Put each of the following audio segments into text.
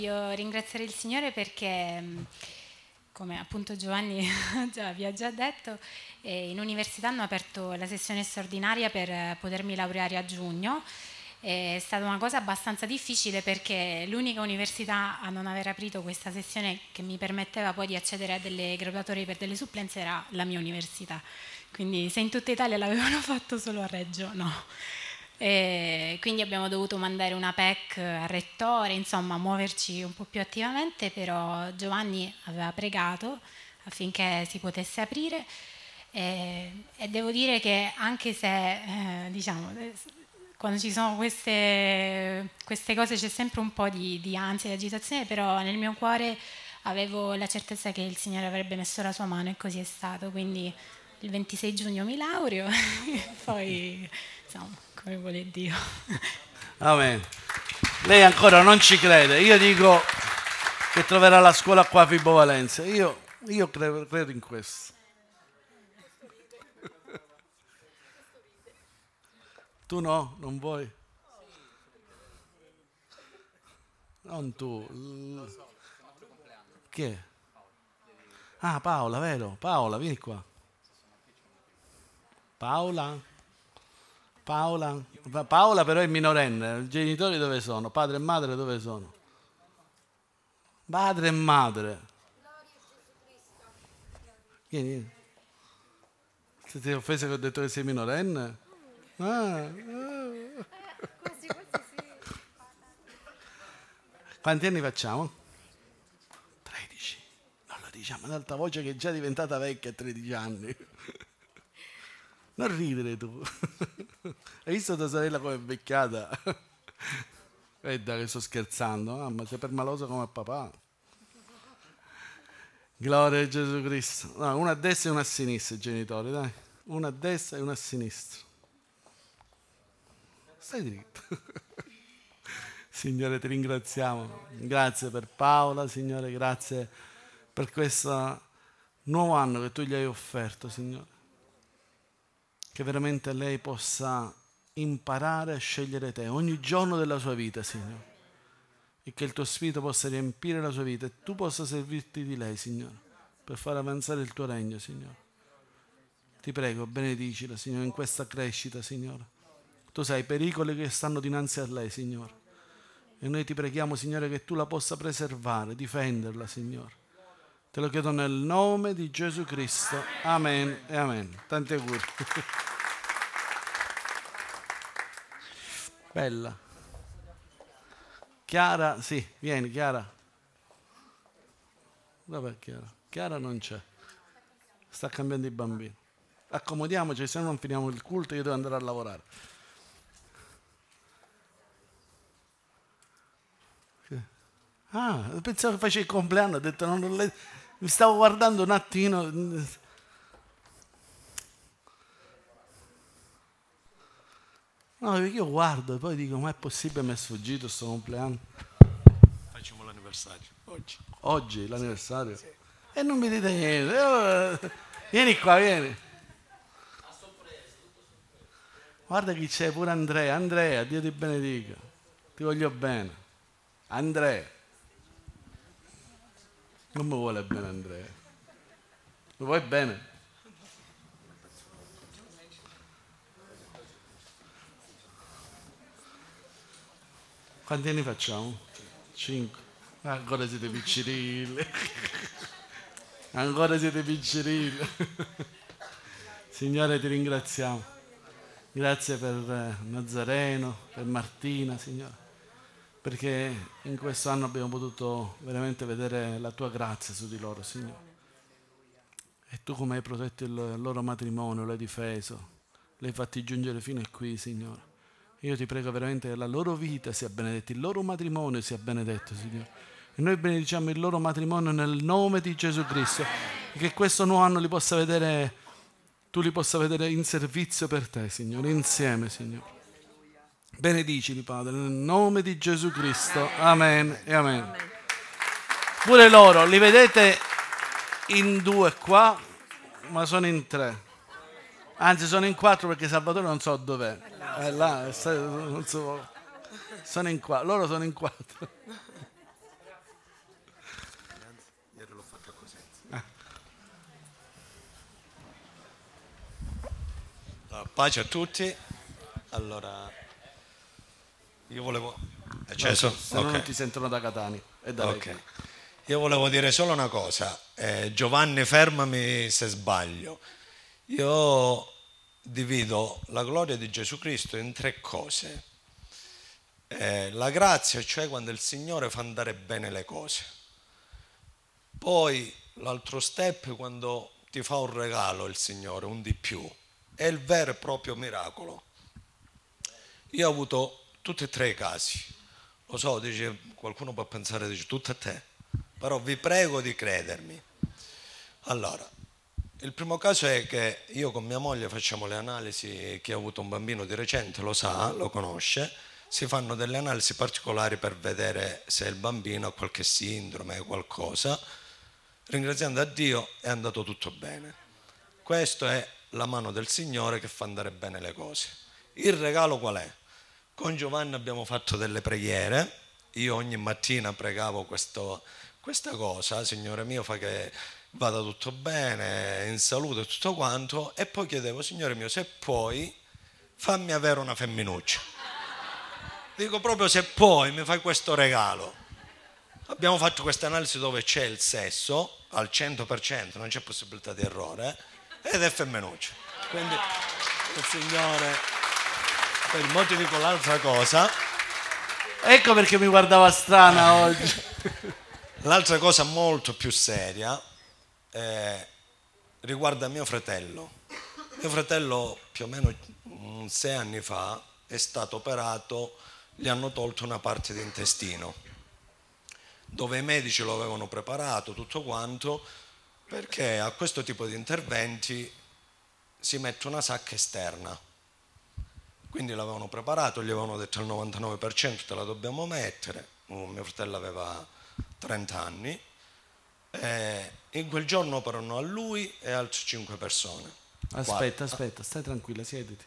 Io ringrazierei il Signore perché, come appunto Giovanni vi ha già detto, in università hanno aperto la sessione straordinaria per potermi laureare a giugno. È stata una cosa abbastanza difficile perché l'unica università a non aver aprito questa sessione che mi permetteva poi di accedere a delle graduatorie per delle supplenze era la mia università. Quindi se in tutta Italia l'avevano fatto solo a Reggio, no. E quindi abbiamo dovuto mandare una PEC al rettore, insomma muoverci un po' più attivamente, però Giovanni aveva pregato affinché si potesse aprire e devo dire che anche se quando ci sono queste cose c'è sempre un po' di ansia e di agitazione, però nel mio cuore avevo la certezza che il Signore avrebbe messo la sua mano e così è stato, quindi il 26 giugno mi laureo e poi insomma come vuole Dio. Amen. Lei ancora non ci crede. Io dico che troverà la scuola qua a Vibo Valentia. Io credo in questo. Tu no? Non vuoi? Non tu. Chi è? Ah, Paola, vero? Paola, vieni qua. Paola però è minorenne. I genitori dove sono? Padre e madre dove sono? Padre e madre. Vieni. Se ti è offesa che ho detto che sei minorenne? Quasi sì. Quanti anni facciamo? 13. Non lo diciamo ad alta voce che è già diventata vecchia a 13 anni. Non ridere tu. Hai visto tua sorella come è invecchiata? Guarda che sto scherzando, ma sei permaloso come papà. Gloria a Gesù Cristo. No, una a destra e una a sinistra i genitori, dai. Una a destra e una a sinistra. Stai dritto. Signore, ti ringraziamo. Grazie per Paola, Signore, grazie per questo nuovo anno che tu gli hai offerto, Signore. Che veramente lei possa imparare a scegliere te ogni giorno della sua vita, Signore. E che il tuo spirito possa riempire la sua vita e tu possa servirti di lei, Signore, per far avanzare il tuo regno, Signore. Ti prego, benedicila, Signore, in questa crescita, Signore. Tu sai i pericoli che stanno dinanzi a lei, Signore. E noi ti preghiamo, Signore, che tu la possa preservare, difenderla, Signore. Te lo chiedo nel nome di Gesù Cristo. Amen e amen. Tanti auguri. Bella. Chiara, sì, vieni Chiara. Dov'è Chiara? Chiara non c'è. Sta cambiando i bambini. Accomodiamoci, se no non finiamo il culto, io devo andare a lavorare. Ah, pensavo che facevi il compleanno, ho detto mi stavo guardando un attimo. No, perché io guardo e poi dico, ma è possibile mi è sfuggito sto compleanno? Facciamo l'anniversario oggi. Oggi, l'anniversario? Sì. E non mi dite niente. Vieni qua, vieni. Guarda chi c'è, pure Andrea. Andrea, Dio ti benedica. Ti voglio bene. Andrea. Non mi vuole bene Andrea. Mi vuoi bene? Quanti anni facciamo? 5. Ancora siete piccirilli. Ancora siete piccirilli. Signore, ti ringraziamo. Grazie per Nazareno, per Martina, Signore. Perché in questo anno abbiamo potuto veramente vedere la tua grazia su di loro, Signore. E tu come hai protetto il loro matrimonio, l'hai difeso, l'hai fatti giungere fino a qui, Signore. Io ti prego veramente che la loro vita sia benedetta, il loro matrimonio sia benedetto, Signore. E noi benediciamo il loro matrimonio nel nome di Gesù Cristo. Che questo nuovo anno li possa vedere, tu li possa vedere in servizio per te, Signore, insieme, Signore. Benedicili, Padre, nel nome di Gesù Cristo. Amen e amen. Pure loro, li vedete in 2 qua, ma sono in 3. Anzi, sono in 4 perché Salvatore non so dov'è. È là, non so. Sono in 4. Loro sono in 4. Pace a tutti. Allora, io volevo... Acceso? Se no non ti sentono da Catania. E da Ok. Io volevo dire solo una cosa. Giovanni, fermami se sbaglio. Io divido la gloria di Gesù Cristo in 3 cose. La grazia, cioè quando il Signore fa andare bene le cose. Poi l'altro step quando ti fa un regalo il Signore, un di più. È il vero e proprio miracolo. Io ho avuto tutti e 3 i casi. Lo so, dice, qualcuno può pensare, dice, tutto a te. Però vi prego di credermi. Allora, il primo caso è che io con mia moglie facciamo le analisi, chi ha avuto un bambino di recente lo sa, lo conosce, si fanno delle analisi particolari per vedere se il bambino ha qualche sindrome, qualcosa. Ringraziando a Dio è andato tutto bene. Questa è la mano del Signore che fa andare bene le cose. Il regalo qual è? Con Giovanni abbiamo fatto delle preghiere, io ogni mattina pregavo questa cosa, Signore mio fa che vada tutto bene, in salute e tutto quanto, e poi chiedevo, Signore mio, se puoi fammi avere una femminuccia. Dico proprio se puoi mi fai questo regalo. Abbiamo fatto questa analisi dove c'è il sesso al 100%, non c'è possibilità di errore, ed è femminuccia. Quindi il Signore, per il motivo di l'altra cosa. Ecco perché mi guardava strana oggi. L'altra cosa molto più seria riguarda mio fratello. Mio fratello più o meno 6 anni fa è stato operato, gli hanno tolto una parte di intestino, dove i medici lo avevano preparato tutto quanto, perché a questo tipo di interventi si mette una sacca esterna. Quindi l'avevano preparato, gli avevano detto al 99% te la dobbiamo mettere. Mio fratello aveva 30 anni. In quel giorno operano a lui e altre 5 persone. Aspetta, stai tranquilla, siediti.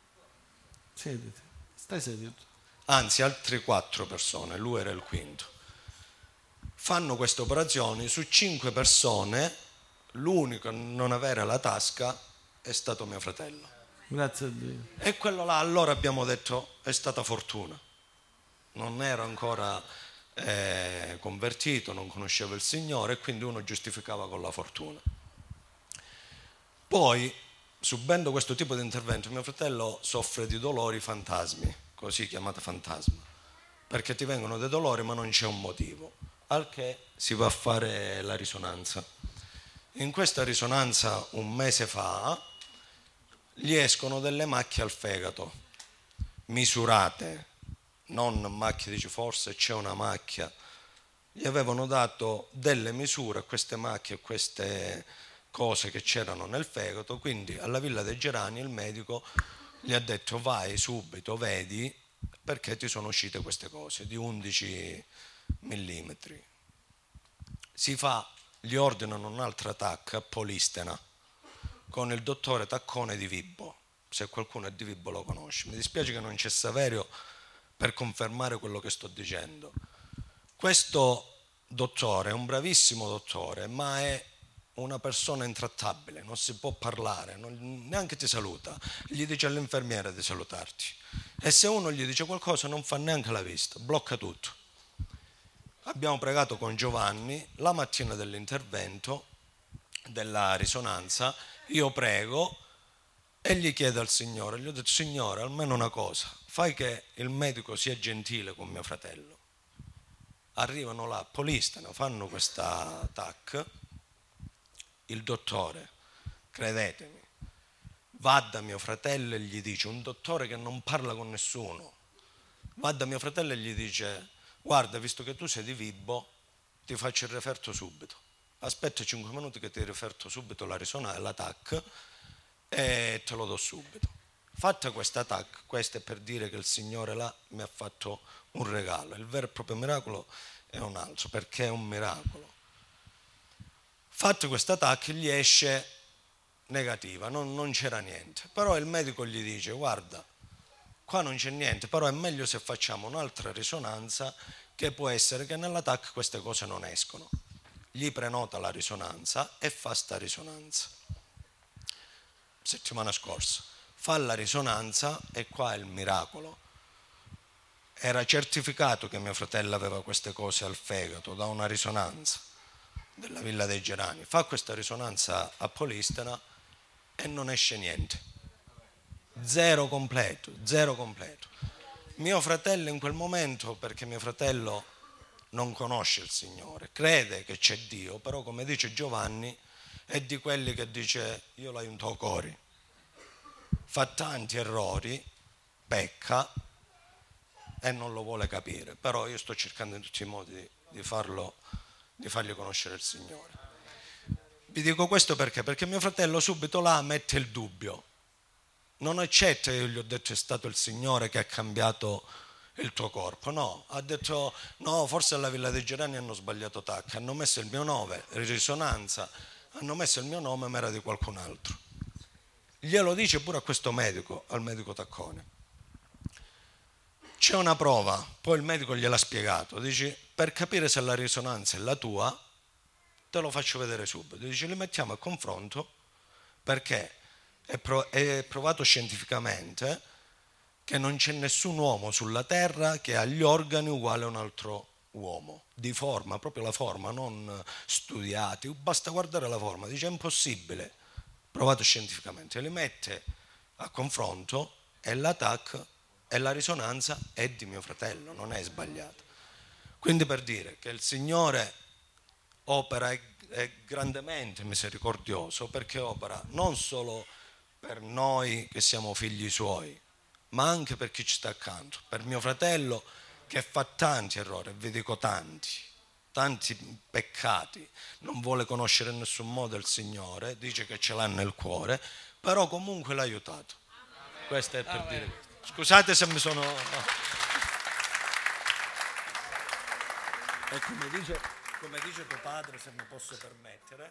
Stai seduto. Anzi, altre 4 persone, lui era il quinto. Fanno queste operazioni, su 5 persone, l'unico a non avere la tasca è stato mio fratello. Grazie a Dio. E quello là allora abbiamo detto è stata fortuna. Non ero ancora convertito, non conoscevo il Signore e quindi uno giustificava con la fortuna. Poi, subendo questo tipo di intervento, mio fratello soffre di dolori fantasmi, così chiamate fantasma, perché ti vengono dei dolori ma non c'è un motivo, al che si va a fare la risonanza. In questa risonanza un mese fa gli escono delle macchie al fegato, misurate, non macchie, dici forse c'è una macchia. Gli avevano dato delle misure a queste macchie, a queste cose che c'erano nel fegato, quindi alla Villa dei Gerani il medico gli ha detto vai subito, vedi, perché ti sono uscite queste cose di 11 millimetri. Gli ordinano un'altra TAC a Polistena con il dottore Taccone di Vibbo, se qualcuno è di Vibbo lo conosce. Mi dispiace che non c'è Saverio per confermare quello che sto dicendo. Questo dottore è un bravissimo dottore, ma è una persona intrattabile, non si può parlare, neanche ti saluta, gli dice all'infermiera di salutarti, e se uno gli dice qualcosa non fa neanche la vista, blocca tutto. Abbiamo pregato con Giovanni la mattina dell'intervento, della risonanza, io prego e gli chiedo al Signore, gli ho detto Signore almeno una cosa, fai che il medico sia gentile con mio fratello. Arrivano là a Polistena, fanno questa TAC, il dottore, credetemi, va da mio fratello e gli dice, un dottore che non parla con nessuno, va da mio fratello e gli dice, guarda, visto che tu sei di Vibbo, ti faccio il referto subito. Aspetta 5 minuti che ti referto subito la risonanza, la TAC, e te lo do subito. Fatta questa TAC, questo è per dire che il Signore là mi ha fatto un regalo. Il vero e proprio miracolo è un altro, perché è un miracolo. Fatto questa TAC gli esce negativa, non c'era niente. Però il medico gli dice, guarda, qua non c'è niente, però è meglio se facciamo un'altra risonanza, che può essere che nella TAC queste cose non escono. Gli prenota la risonanza e fa sta risonanza. Settimana scorsa fa la risonanza e qua è il miracolo. Era certificato che mio fratello aveva queste cose al fegato da una risonanza della Villa dei Gerani. Fa questa risonanza a Polistena e non esce niente. Zero completo, zero completo. Mio fratello in quel momento, perché mio fratello non conosce il Signore, crede che c'è Dio, però come dice Giovanni è di quelli che dice io l'aiuto cori, fa tanti errori, pecca e non lo vuole capire, però io sto cercando in tutti i modi di fargli conoscere il Signore. Vi dico questo perché mio fratello subito là mette il dubbio, non accetta. Io gli ho detto è stato il Signore che ha cambiato il tuo corpo, no, ha detto no, forse alla Villa dei Gerani hanno sbagliato tacca, hanno messo il mio nome, risonanza, hanno messo il mio nome ma era di qualcun altro. Glielo dice pure a questo medico, al medico Taccone. C'è una prova, poi il medico gliel'ha spiegato, dice per capire se la risonanza è la tua te lo faccio vedere subito, dice li mettiamo a confronto perché è provato scientificamente che non c'è nessun uomo sulla terra che ha gli organi uguali a un altro uomo, di forma, proprio la forma, non studiati, basta guardare la forma, dice è impossibile, provato scientificamente, li mette a confronto e l'attacco e la risonanza è di mio fratello, non è sbagliata. Quindi per dire che il Signore opera è grandemente misericordioso perché opera non solo per noi che siamo figli Suoi, ma anche per chi ci sta accanto, per mio fratello che fa tanti errori, vi dico tanti peccati, non vuole conoscere in nessun modo il Signore, dice che ce l'ha nel cuore, però comunque l'ha aiutato. Questo è per dire questo. Scusate se mi sono... E come dice tuo padre, se mi posso permettere,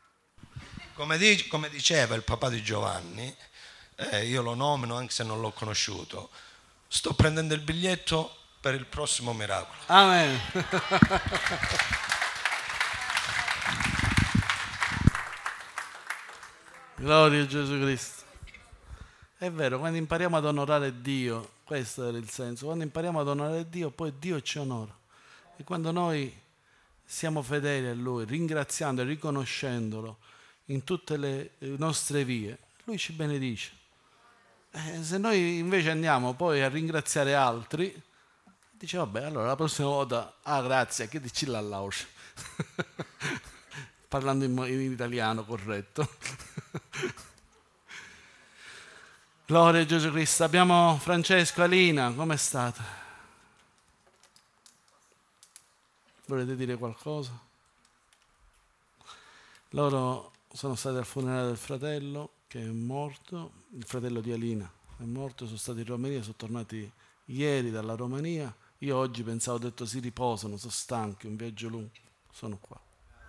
come diceva il papà di Giovanni, io lo nomino anche se non l'ho conosciuto, sto prendendo il biglietto per il prossimo miracolo. Amen. Gloria a Gesù Cristo. È vero, quando impariamo ad onorare Dio, questo era il senso, quando impariamo ad onorare Dio, poi Dio ci onora. E quando noi siamo fedeli a Lui, ringraziando e riconoscendolo in tutte le nostre vie, Lui ci benedice. Se noi invece andiamo poi a ringraziare altri, dice vabbè, allora la prossima volta, grazie, che dici la lauce? Parlando in italiano corretto. Gloria a Gesù Cristo. Abbiamo Francesco, Alina, come state? Volete dire qualcosa? Loro sono stati al funerale del fratello che è morto, il fratello di Alina è morto, sono stati in Romania, sono tornati ieri dalla Romania. Io oggi pensavo, ho detto si riposano, sono stanchi, un viaggio lungo, sono qua.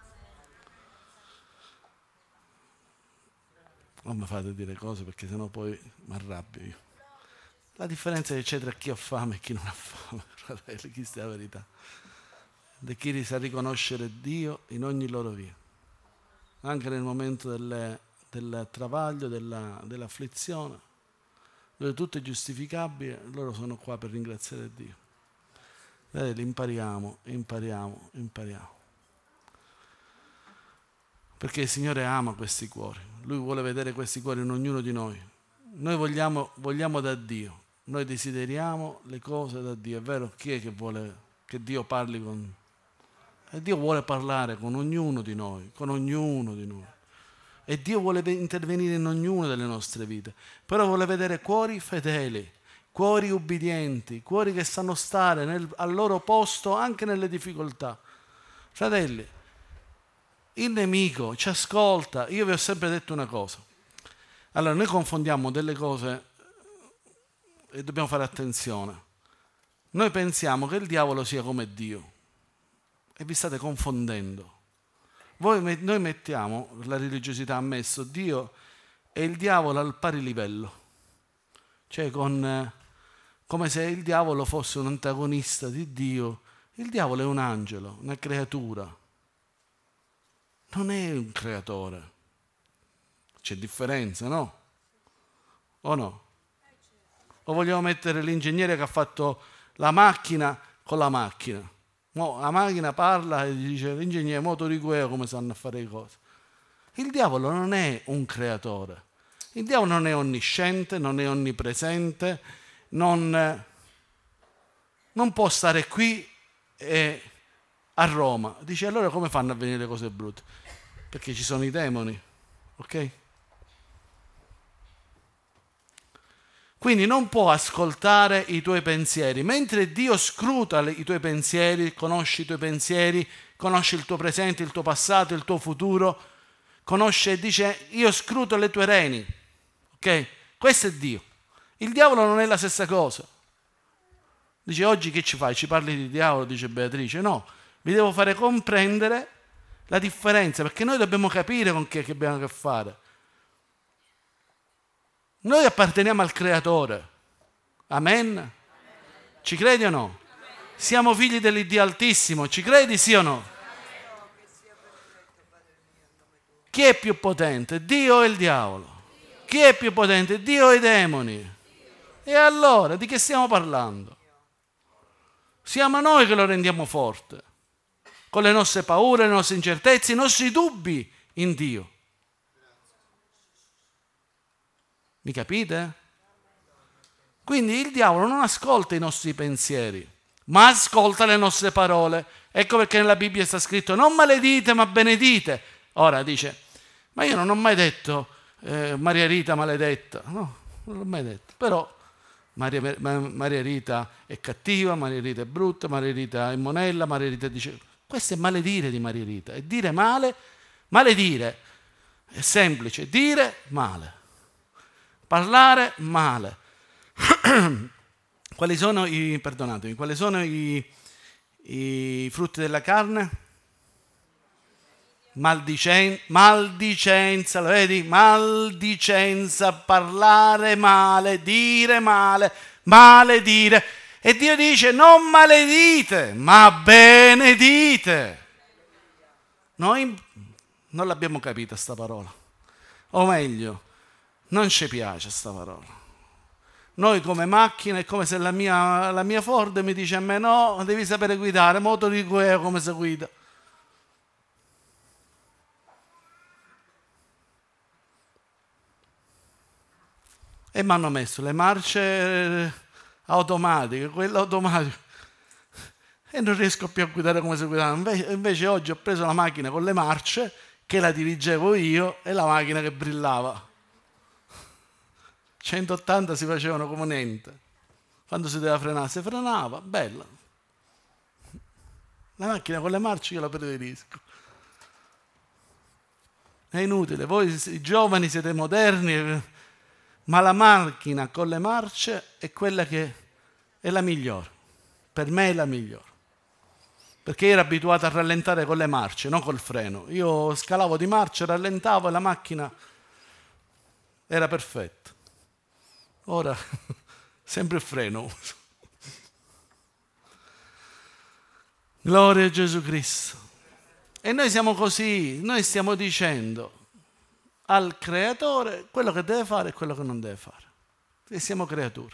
Non mi fate dire cose perché sennò poi mi arrabbio io. La differenza che c'è tra chi ha fame e chi non ha fame, fratelli, questa è la verità. Di chi sa riconoscere Dio in ogni loro via, anche nel momento del travaglio, dell'afflizione, dove tutto è giustificabile, loro sono qua per ringraziare Dio. Vedete, impariamo. Perché il Signore ama questi cuori, Lui vuole vedere questi cuori in ognuno di noi. Noi vogliamo da Dio, noi desideriamo le cose da Dio. È vero, chi è che vuole che Dio parli con... E Dio vuole parlare con ognuno di noi, E Dio vuole intervenire in ognuna delle nostre vite. Però vuole vedere cuori fedeli, cuori ubbidienti, cuori che sanno stare al loro posto anche nelle difficoltà. Fratelli, il nemico ci ascolta. Io vi ho sempre detto una cosa. Allora, noi confondiamo delle cose e dobbiamo fare attenzione. Noi pensiamo che il diavolo sia come Dio e vi state confondendo. Noi mettiamo, la religiosità ha messo Dio e il diavolo al pari livello, cioè come se il diavolo fosse un antagonista di Dio. Il diavolo è un angelo, una creatura, non è un creatore. C'è differenza, no? o no? O vogliamo mettere l'ingegnere che ha fatto la macchina con la macchina? La macchina parla e dice l'ingegnere motori come sanno a fare le cose. Il diavolo non è un creatore. Il diavolo non è onnisciente, non è onnipresente, non può stare qui a Roma. Dice allora come fanno a venire le cose brutte? Perché ci sono i demoni, ok? Quindi non può ascoltare i tuoi pensieri. Mentre Dio scruta i tuoi pensieri, conosce i tuoi pensieri, conosce il tuo presente, il tuo passato, il tuo futuro, conosce e dice io scruto le tue reni. Ok? Questo è Dio. Il diavolo non è la stessa cosa. Dice oggi che ci fai? Ci parli di diavolo? Dice Beatrice. No, vi devo fare comprendere la differenza, perché noi dobbiamo capire con chi è che abbiamo a che fare. Noi apparteniamo al Creatore. Amen? Ci credi o no? Siamo figli dell'Iddio Altissimo. Ci credi sì o no? Chi è più potente? Dio o il diavolo? Chi è più potente? Dio o i demoni? E allora di che stiamo parlando? Siamo noi che lo rendiamo forte, con le nostre paure, le nostre incertezze, i nostri dubbi in Dio. Mi capite? Quindi il diavolo non ascolta i nostri pensieri, ma ascolta le nostre parole. Ecco perché nella Bibbia sta scritto non maledite ma benedite. Ora dice, ma io non ho mai detto Maria Rita maledetta. No, non l'ho mai detto. Però Maria Rita è cattiva, Maria Rita è brutta, Maria Rita è monella, Maria Rita dice... Questo è maledire di Maria Rita. È dire male. Maledire è semplice, dire male. Parlare male. Quali sono i frutti della carne? Maldicenza, lo vedi? Maldicenza, parlare male, dire male, maledire. E Dio dice non maledite, ma benedite. Noi non l'abbiamo capita sta parola. O meglio, non ci piace sta parola. Noi come macchina è come se la mia Ford mi dice a me no, devi sapere guidare, motori come si guida. E mi hanno messo le marce automatiche, quello automatico. E non riesco più a guidare come si guidava. Invece oggi ho preso la macchina con le marce, che la dirigevo io, e la macchina che brillava. 180 si facevano come niente. Quando si doveva frenare, si frenava, bella. La macchina con le marce io la preferisco. È inutile, voi i giovani siete moderni, ma la macchina con le marce è quella che è la migliore. Per me è la migliore. Perché io ero abituato a rallentare con le marce, non col freno. Io scalavo di marcia, rallentavo e la macchina era perfetta. Ora sempre il freno uso. Gloria a Gesù Cristo. E noi siamo così, noi stiamo dicendo al Creatore quello che deve fare e quello che non deve fare. E siamo creature.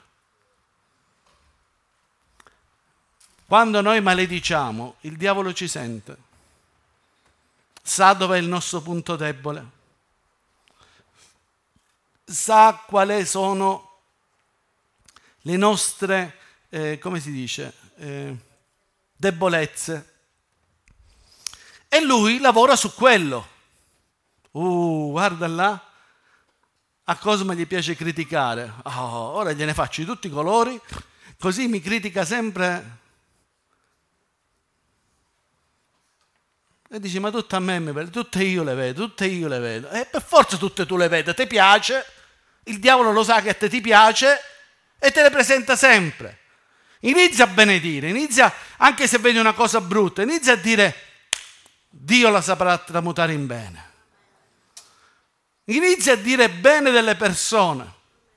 Quando noi malediciamo, il diavolo ci sente. Sa dov'è il nostro punto debole. Sa quali sono le nostre, debolezze. E lui lavora su quello. Guarda là, a Cosma gli piace criticare. Ora gliene faccio di tutti i colori, così mi critica sempre. E dici, ma tutte a me mi vedo, tutte io le vedo. E per forza tutte tu le vedi, ti piace, il diavolo lo sa che a te ti piace e te le presenta sempre. Inizia a benedire, inizia, anche se vedi una cosa brutta, inizia a dire, Dio la saprà tramutare in bene. Inizia a dire bene delle persone.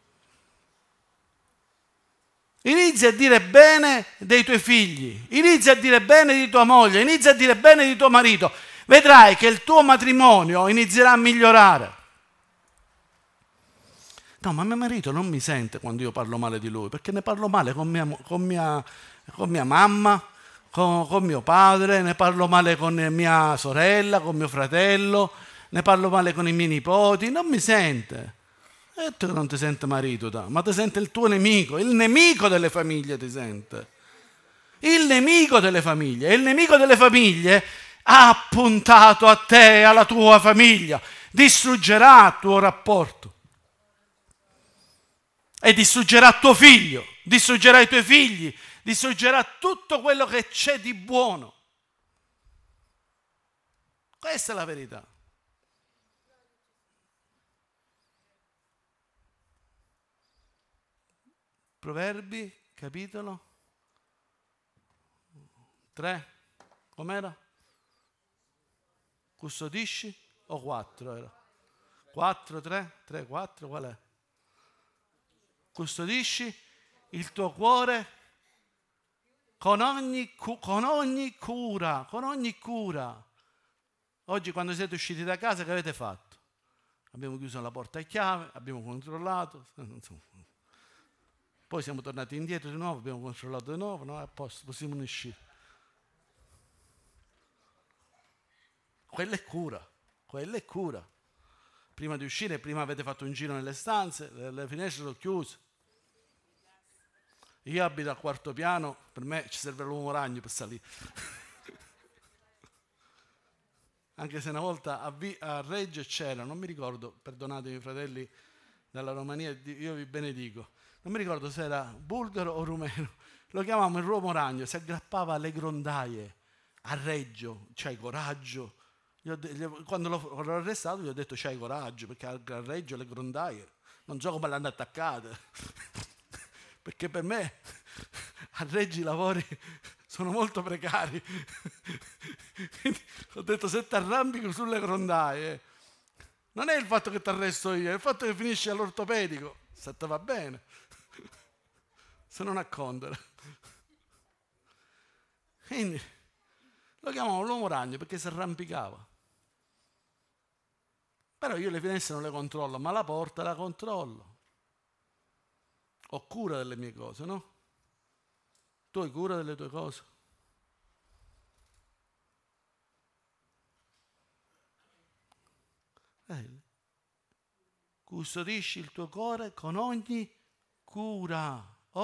Inizia a dire bene dei tuoi figli, inizia a dire bene di tua moglie, inizia a dire bene di tuo marito. Vedrai che il tuo matrimonio inizierà a migliorare. No, ma mio marito non mi sente quando io parlo male di lui, perché ne parlo male con mia mamma, con mio padre, ne parlo male con mia sorella, con mio fratello, ne parlo male con i miei nipoti, non mi sente. E tu non ti sente marito, ma ti sente il tuo nemico, il nemico delle famiglie ti sente. Il nemico delle famiglie. E il nemico delle famiglie ha puntato a te e alla tua famiglia. Distruggerà il tuo rapporto. E distruggerà tuo figlio, distruggerà i tuoi figli, distruggerà tutto quello che c'è di buono. Questa è la verità. Proverbi, capitolo 3, com'era? Custodisci o 4 era? 4, 3, 3, 4, qual è? Custodisci il tuo cuore con ogni cura. Oggi quando siete usciti da casa che avete fatto? Abbiamo chiuso la porta a chiave, abbiamo controllato, insomma. Poi siamo tornati indietro di nuovo, abbiamo controllato di nuovo, no? A posto, possiamo uscire. Quella è cura. Prima di uscire, prima avete fatto un giro nelle stanze, le finestre sono chiuse. Io abito al 4º piano, per me ci serve l'uomo ragno per salire. Anche se una volta a Reggio c'era, non mi ricordo, perdonatemi fratelli dalla Romania, io vi benedico, non mi ricordo se era bulgaro o rumeno, lo chiamavamo il uomo ragno, si aggrappava alle grondaie a Reggio, c'hai coraggio. Quando l'ho arrestato gli ho detto c'hai coraggio, perché a Reggio le grondaie non so come le hanno attaccate, perché per me a Reggio i lavori sono molto precari. Quindi ho detto se ti arrampico sulle grondaie non è il fatto che ti arresto io, è il fatto che finisci all'ortopedico, se ti va bene, se non a Condera. Quindi lo chiamavano l'uomo ragno perché si arrampicava. Però io le finestre non le controllo, ma la porta la controllo. Ho cura delle mie cose, no? Tu hai cura delle tue cose? Custodisci il tuo cuore con ogni cura.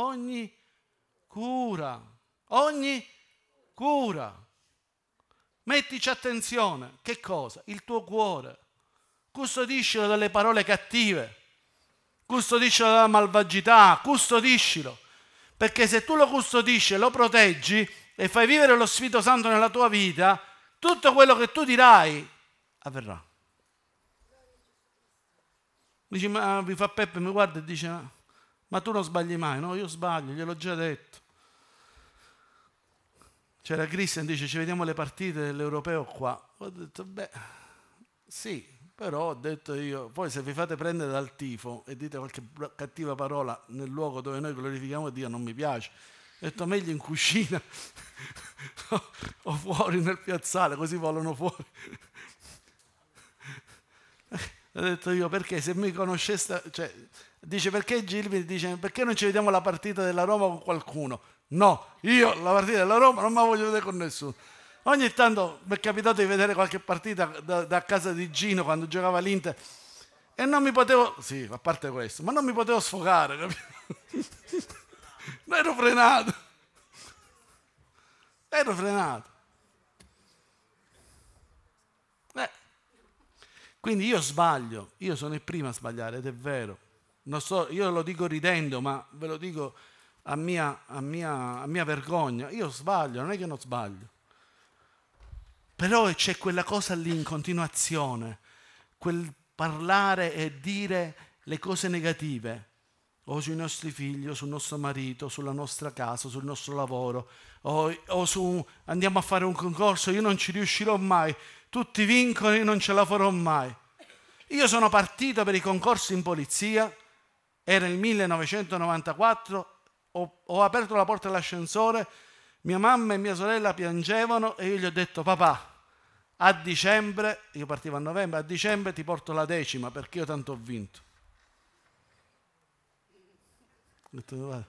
Mettici attenzione. Che cosa? Il tuo cuore. Custodiscilo dalle parole cattive. Custodiscilo dalla malvagità. Custodiscilo. Perché se tu lo custodisci e lo proteggi e fai vivere lo Spirito Santo nella tua vita, tutto quello che tu dirai avverrà. Dici, ma vi fa Peppe, mi guarda e dice, ma tu non sbagli mai. No, io sbaglio, gliel'ho già detto. C'era Christian, dice, ci vediamo le partite dell'Europeo qua. Ho detto, beh, sì, però ho detto io, poi se vi fate prendere dal tifo e dite qualche cattiva parola nel luogo dove noi glorifichiamo Dio, non mi piace. Ho detto, meglio in cucina o fuori nel piazzale, così volano fuori. Ho detto io, perché se mi conosceste, cioè, dice, perché Gilmi dice, perché non ci vediamo la partita della Roma con qualcuno? No, io la partita della Roma non me la voglio vedere con nessuno. Ogni tanto mi è capitato di vedere qualche partita da casa di Gino quando giocava l'Inter e non mi potevo, sì, a parte questo, ma non mi potevo sfogare, capito? Ero frenato. Quindi io sbaglio, io sono il primo a sbagliare ed è vero. Non so, io lo dico ridendo, ma ve lo dico a mia vergogna. Io sbaglio, non è che non sbaglio. Però c'è quella cosa lì in continuazione, quel parlare e dire le cose negative, o sui nostri figli, o sul nostro marito, sulla nostra casa, sul nostro lavoro, o su andiamo a fare un concorso, io non ci riuscirò mai. Tutti vincono, io non ce la farò mai. Io sono partito per i concorsi in polizia, era il 1994, ho aperto la porta dell'ascensore, mia mamma e mia sorella piangevano e io gli ho detto, papà, a dicembre, io partivo a novembre, a dicembre ti porto la 10ª perché io tanto ho vinto. Ho detto, guarda.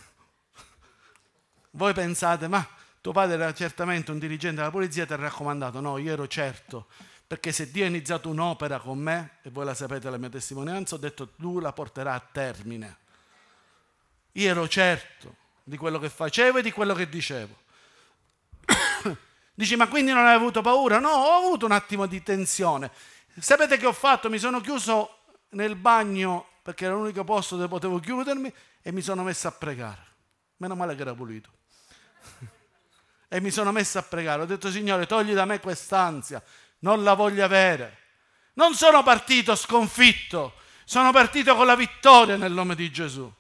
Voi pensate, ma tuo padre era certamente un dirigente della polizia, ti ha raccomandato. No, io ero certo, perché se Dio ha iniziato un'opera con me, e voi la sapete la mia testimonianza, ho detto lui la porterà a termine. Io ero certo di quello che facevo e di quello che dicevo. Dici, ma quindi non hai avuto paura? No, ho avuto un attimo di tensione. Sapete che ho fatto? Mi sono chiuso nel bagno, perché era l'unico posto dove potevo chiudermi, e mi sono messo a pregare. Meno male che era pulito. E mi sono messo a pregare. Ho detto, Signore, togli da me quest'ansia, non la voglio avere. Non sono partito sconfitto, sono partito con la vittoria nel nome di Gesù.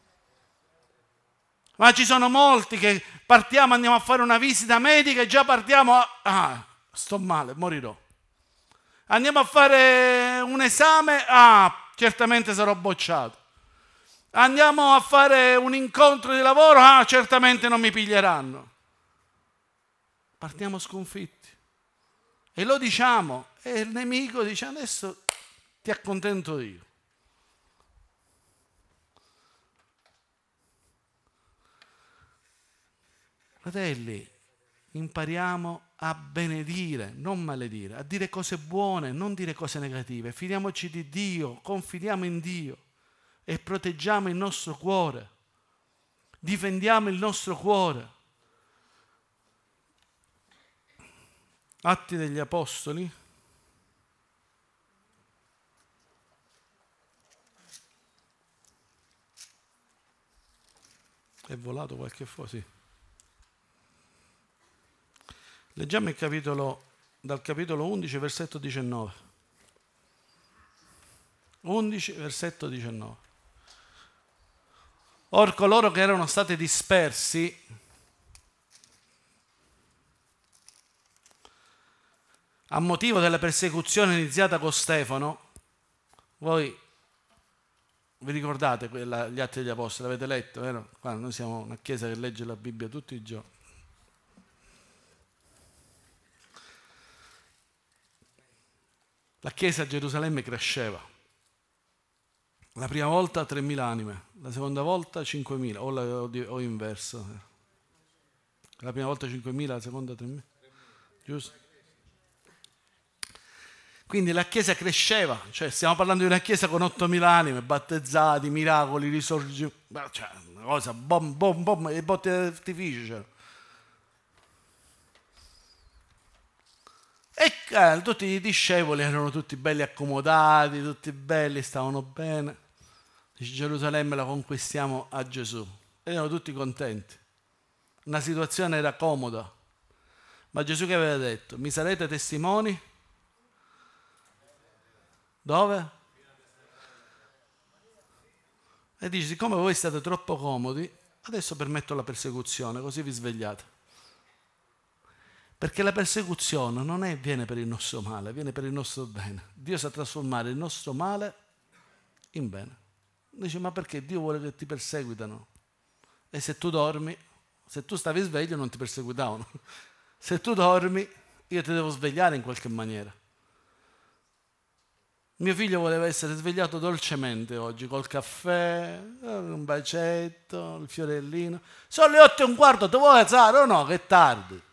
Ma ci sono molti che partiamo, andiamo a fare una visita medica e già partiamo sto male, morirò. Andiamo a fare un esame, certamente sarò bocciato. Andiamo a fare un incontro di lavoro, certamente non mi piglieranno. Partiamo sconfitti. E lo diciamo, e il nemico dice, adesso ti accontento io. Fratelli, impariamo a benedire, non maledire, a dire cose buone, non dire cose negative. Fidiamoci di Dio, confidiamo in Dio e proteggiamo il nostro cuore. Difendiamo il nostro cuore. Atti degli Apostoli. È volato qualche sì. Leggiamo il dal capitolo 11, versetto 19. 11, versetto 19. Or coloro che erano stati dispersi a motivo della persecuzione iniziata con Stefano, voi vi ricordate gli Atti degli Apostoli, l'avete letto, vero? Qua noi siamo una chiesa che legge la Bibbia tutti i giorni. La chiesa a Gerusalemme cresceva. La prima volta 3.000 anime, la seconda volta 5.000, o inverso. La prima volta 5.000, la seconda 3.000. Giusto? Quindi la chiesa cresceva, cioè stiamo parlando di una chiesa con 8.000 anime, battezzati, miracoli, risorgimenti, cioè una cosa bom, e botti d'artificio c'erano. E tutti i discepoli erano tutti belli accomodati, tutti belli, stavano bene. Dice, Gerusalemme la conquistiamo a Gesù. E erano tutti contenti. Una situazione era comoda. Ma Gesù che aveva detto? Mi sarete testimoni? Dove? E dice, siccome voi state troppo comodi, adesso permetto la persecuzione, così vi svegliate. Perché la persecuzione non viene per il nostro male, viene per il nostro bene. Dio sa trasformare il nostro male in bene. Dice, ma perché Dio vuole che ti perseguitano? E se tu dormi, se tu stavi sveglio non ti perseguitavano. Se tu dormi, io ti devo svegliare in qualche maniera. Mio figlio voleva essere svegliato dolcemente oggi, col caffè, un bacetto, il fiorellino. Sono le 8:15, ti vuoi alzare o no? Che è tardi.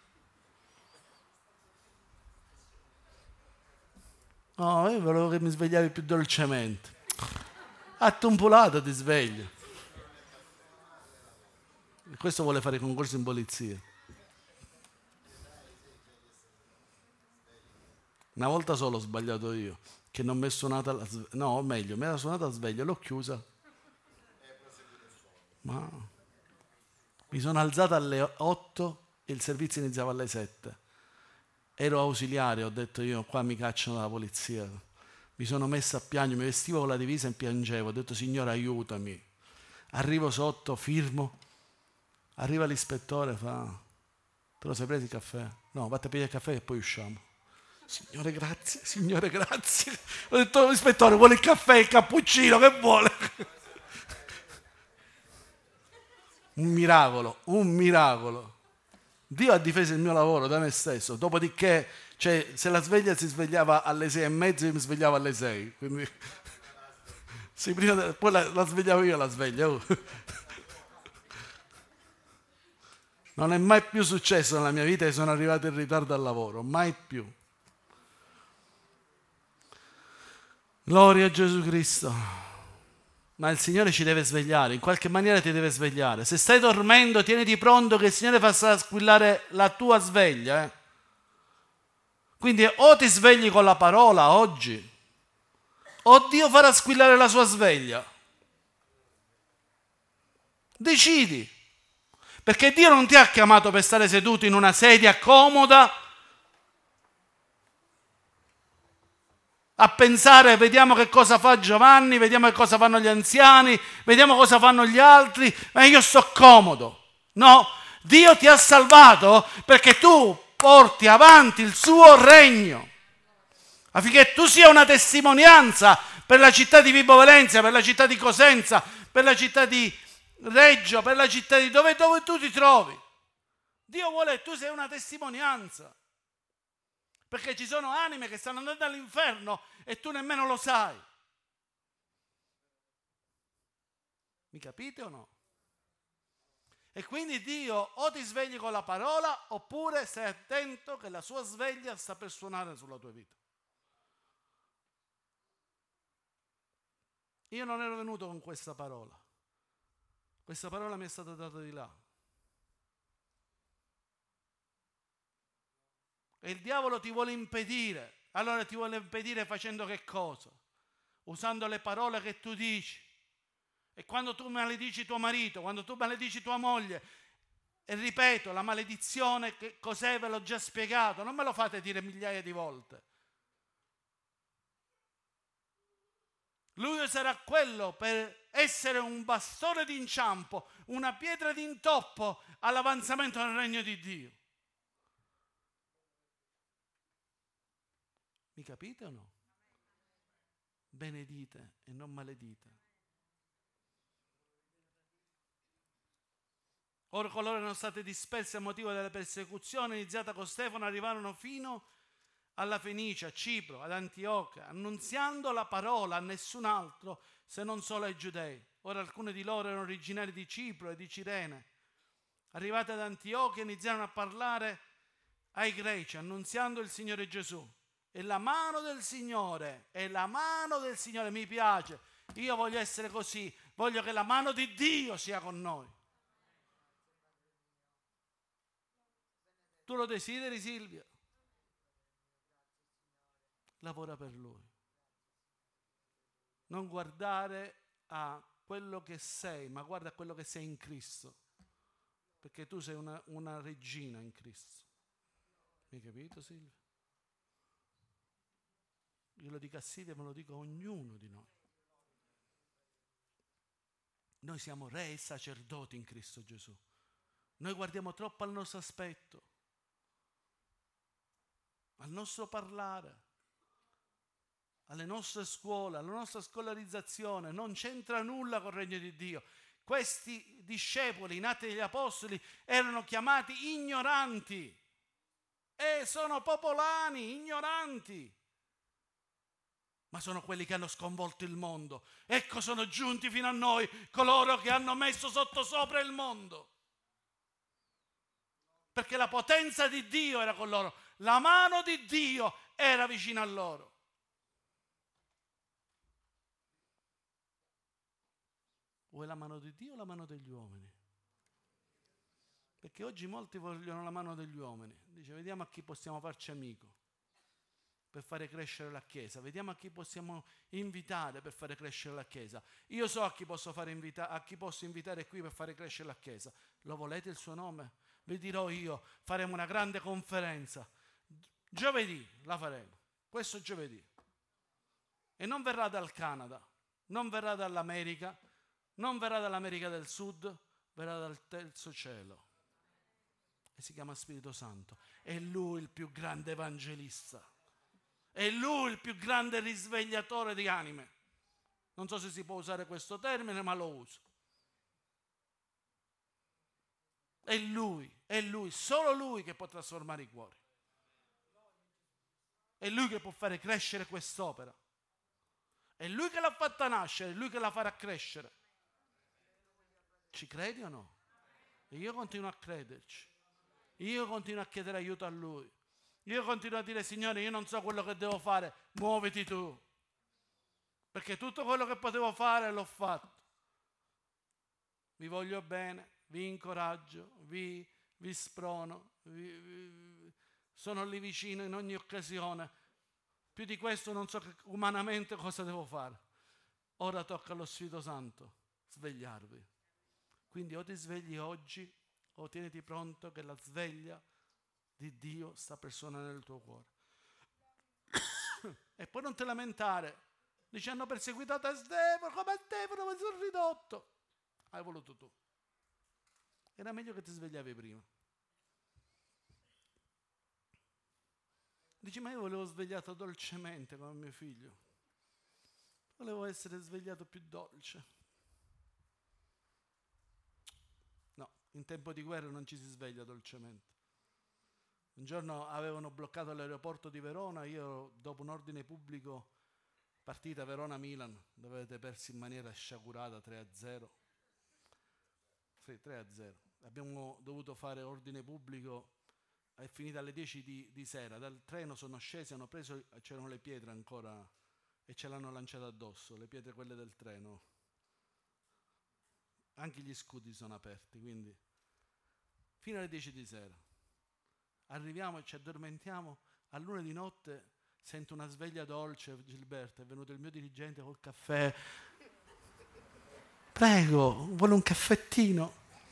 No, io volevo che mi svegliavi più dolcemente. Attumpolato ti sveglio. E questo vuole fare concorso in polizia. Una volta solo ho sbagliato io, che non mi è suonata la sveglia. No, o meglio, mi era suonata la sveglia, l'ho chiusa. Ma mi sono alzata alle 8 e il servizio iniziava alle 7. Ero ausiliare, ho detto io, qua mi cacciano dalla polizia. Mi sono messo a piangere, mi vestivo con la divisa e piangevo. Ho detto, Signore, aiutami. Arrivo sotto, firmo. Arriva l'ispettore, fa, te lo sei preso il caffè? No, vatti a pigliare il caffè e poi usciamo. Signore, grazie, Signore, grazie. Ho detto, l'ispettore, vuole il caffè, il cappuccino, che vuole? Un miracolo. Dio ha difeso il mio lavoro da me stesso, dopodiché, cioè, se la sveglia si svegliava alle 6:30, io mi svegliavo alle 6, quindi Sì, poi la svegliavo io la sveglia. Non è mai più successo nella mia vita che sono arrivato in ritardo al lavoro, mai più. Gloria a Gesù Cristo. Ma il Signore ci deve svegliare, in qualche maniera ti deve svegliare. Se stai dormendo, tieniti pronto che il Signore fa squillare la tua sveglia. Quindi o ti svegli con la parola oggi, o Dio farà squillare la sua sveglia. Decidi. Perché Dio non ti ha chiamato per stare seduto in una sedia comoda a pensare, vediamo che cosa fa Giovanni, vediamo che cosa fanno gli anziani, vediamo cosa fanno gli altri, ma io sto comodo. No, Dio ti ha salvato perché tu porti avanti il suo regno, affinché tu sia una testimonianza per la città di Vibo Valentia, per la città di Cosenza, per la città di Reggio, per la città di dove tu ti trovi. Dio vuole che tu sei una testimonianza, perché ci sono anime che stanno andando all'inferno e tu nemmeno lo sai. Mi capite o no? E quindi Dio o ti svegli con la parola oppure stai attento che la sua sveglia sta per suonare sulla tua vita. Io non ero venuto con questa parola. Questa parola mi è stata data di là. E il diavolo ti vuole impedire. Allora ti vuole impedire facendo che cosa? Usando le parole che tu dici. E quando tu maledici tuo marito, quando tu maledici tua moglie, e ripeto, la maledizione che cos'è ve l'ho già spiegato, non me lo fate dire migliaia di volte. Lui userà quello per essere un bastone d'inciampo, una pietra d'intoppo all'avanzamento del regno di Dio. Mi capite o no? Benedite e non maledite. Ora coloro erano stati dispersi a motivo della persecuzione iniziata con Stefano arrivarono fino alla Fenicia, a Cipro, ad Antiochia, annunziando la parola a nessun altro se non solo ai giudei. Ora alcuni di loro erano originari di Cipro e di Cirene. Arrivati ad Antiochia iniziarono a parlare ai greci, annunziando il Signore Gesù. E la mano del Signore, mi piace. Io voglio essere così, voglio che la mano di Dio sia con noi. Tu lo desideri, Silvia? Lavora per Lui. Non guardare a quello che sei, ma guarda a quello che sei in Cristo. Perché tu sei una regina in Cristo. Mi hai capito, Silvia? Io lo dico a Silvia, ma lo dico a ognuno di noi. Noi siamo re e sacerdoti in Cristo Gesù. Noi guardiamo troppo al nostro aspetto, al nostro parlare, alle nostre scuole, alla nostra scolarizzazione. Non c'entra nulla col regno di Dio. Questi discepoli, nati dagli apostoli, erano chiamati ignoranti e sono popolani, ignoranti. Ma sono quelli che hanno sconvolto il mondo. Ecco, sono giunti fino a noi coloro che hanno messo sottosopra il mondo. Perché la potenza di Dio era con loro, la mano di Dio era vicino a loro. O è la mano di Dio o la mano degli uomini? Perché oggi molti vogliono la mano degli uomini. Dice, vediamo a chi possiamo farci amico per fare crescere la Chiesa. Vediamo a chi possiamo invitare per fare crescere la Chiesa. Io so a chi posso invitare qui per fare crescere la Chiesa. Lo volete il suo nome? Vi dirò io, faremo una grande conferenza. Giovedì la faremo, questo giovedì. E non verrà dal Canada, non verrà dall'America, non verrà dall'America del Sud, verrà dal terzo cielo. E si chiama Spirito Santo. È Lui il più grande evangelista. È Lui il più grande risvegliatore di anime. Non so se si può usare questo termine, ma lo uso. È Lui, solo Lui che può trasformare i cuori. È Lui che può fare crescere quest'opera. È Lui che l'ha fatta nascere, è Lui che la farà crescere. Ci credi o no? E io continuo a crederci. Io continuo a chiedere aiuto a Lui. Io continuo a dire: Signore, io non so quello che devo fare, muoviti Tu. Perché tutto quello che potevo fare l'ho fatto. Vi voglio bene, vi incoraggio, vi sprono, sono lì vicino in ogni occasione. Più di questo non so umanamente cosa devo fare. Ora tocca allo Spirito Santo svegliarvi. Quindi o ti svegli oggi o tieniti pronto che la sveglia di Dio sta per suonare nel tuo cuore. E poi non ti lamentare. Dici: hanno perseguitato Stefano, come Stefano mi sono ridotto. Hai voluto tu. Era meglio che ti svegliavi prima. Dici: ma io volevo svegliato dolcemente come mio figlio. Volevo essere svegliato più dolce. No, in tempo di guerra non ci si sveglia dolcemente. Un giorno avevano bloccato l'aeroporto di Verona, io dopo un ordine pubblico, partita Verona-Milan, dove avete perso in maniera sciagurata 3-0. Sì, 3-0. Abbiamo dovuto fare ordine pubblico, è finita alle 10 di sera, dal treno sono scesi, hanno preso, c'erano le pietre ancora e ce l'hanno lanciata addosso, le pietre quelle del treno. Anche gli scudi sono aperti, quindi fino alle 10 di sera. Arriviamo e ci addormentiamo, all'1 di notte sento una sveglia dolce. Gilberto, è venuto il mio dirigente col caffè. Prego, vuole un caffettino?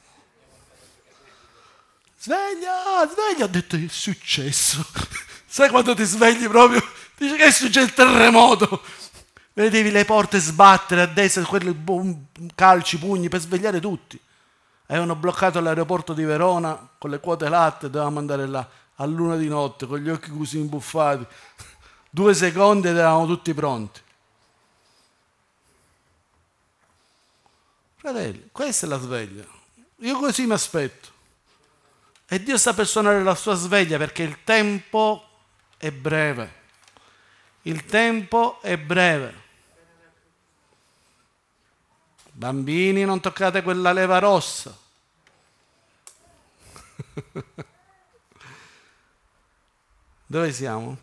Sveglia, sveglia. Ho detto: che è successo? Sai quando ti svegli proprio? Dice: che è successo? Il terremoto. Vedevi le porte sbattere a destra, quelli calci, pugni per svegliare tutti. Avevano bloccato l'aeroporto di Verona con le quote latte, dovevamo andare là all'1 di notte con gli occhi così imbuffati. 2 secondi ed eravamo tutti pronti. Fratelli, questa è la sveglia. Io così mi aspetto. E Dio sta per suonare la sua sveglia, perché il tempo è breve. Il tempo è breve. Bambini, non toccate quella leva rossa. Dove siamo?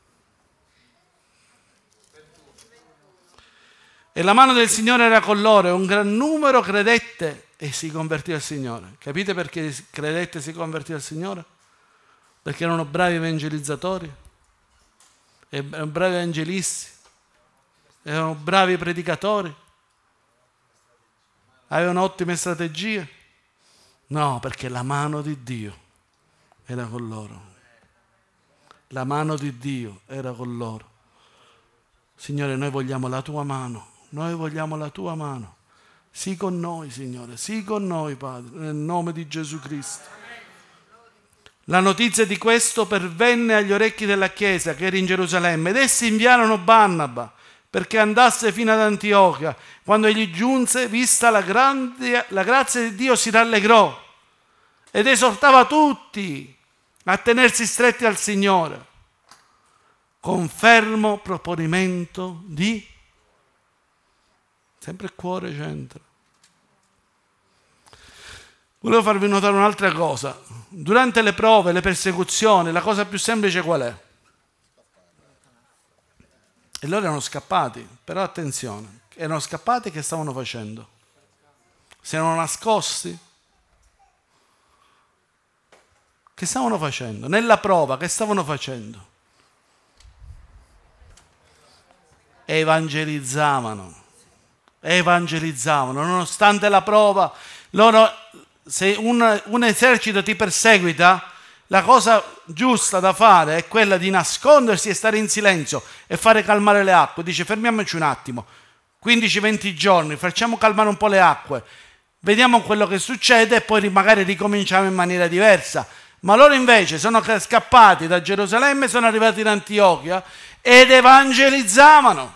E la mano del Signore era con loro, e un gran numero credette e si convertì al Signore. Capite perché credette e si convertì al Signore? Perché erano bravi evangelizzatori, erano bravi evangelisti, erano bravi predicatori, avevano ottime strategie. No, perché la mano di Dio era con loro. La mano di Dio era con loro. Signore, noi vogliamo la tua mano. Noi vogliamo la tua mano. Sii con noi, Signore. Sii con noi, Padre, nel nome di Gesù Cristo. La notizia di questo pervenne agli orecchi della Chiesa che era in Gerusalemme, ed essi inviarono Barnaba perché andasse fino ad Antiochia. Quando egli giunse, vista la grazia di Dio, si rallegrò ed esortava tutti a tenersi stretti al Signore, con fermo proponimento di... Sempre il cuore c'entra. Volevo farvi notare un'altra cosa. Durante le prove, le persecuzioni, la cosa più semplice qual è? E loro erano scappati, però attenzione, erano scappati, che stavano facendo? Si erano nascosti? Che stavano facendo? Nella prova, che stavano facendo? Evangelizzavano, nonostante la prova. Loro, se un esercito ti perseguita, la cosa giusta da fare è quella di nascondersi e stare in silenzio e fare calmare le acque. Dice: fermiamoci un attimo, 15-20 giorni, facciamo calmare un po' le acque, vediamo quello che succede e poi magari ricominciamo in maniera diversa. Ma loro invece sono scappati da Gerusalemme, sono arrivati in Antiochia ed evangelizzavano.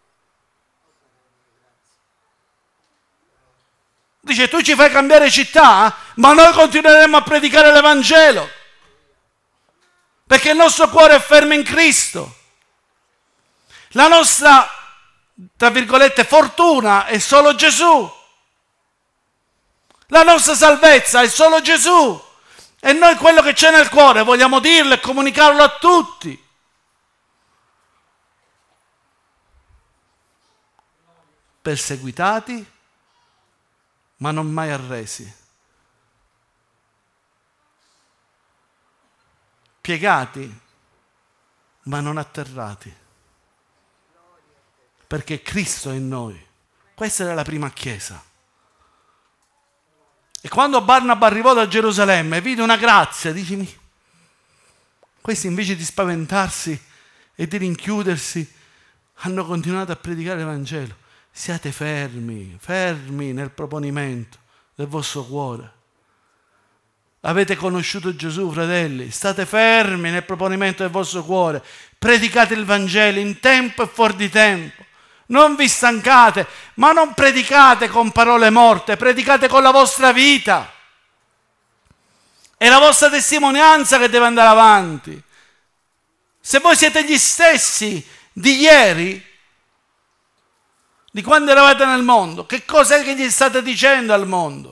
Dice: tu ci fai cambiare città, ma noi continueremo a predicare l'Evangelo, perché il nostro cuore è fermo in Cristo. La nostra tra virgolette, fortuna è solo Gesù. La nostra salvezza è solo Gesù. E noi quello che c'è nel cuore vogliamo dirlo e comunicarlo a tutti. Perseguitati, ma non mai arresi. Piegati, ma non atterrati. Perché Cristo è in noi. Questa era la prima chiesa. E quando Barnaba arrivò da Gerusalemme, vide una grazia, dici, questi invece di spaventarsi e di rinchiudersi, hanno continuato a predicare l'Evangelo. Siate fermi nel proponimento del vostro cuore. Avete conosciuto Gesù, fratelli? State fermi nel proponimento del vostro cuore. Predicate il Vangelo in tempo e fuori di tempo. Non vi stancate, ma non predicate con parole morte, predicate con la vostra vita. È la vostra testimonianza che deve andare avanti. Se voi siete gli stessi di ieri, di quando eravate nel mondo, che cos'è che gli state dicendo al mondo?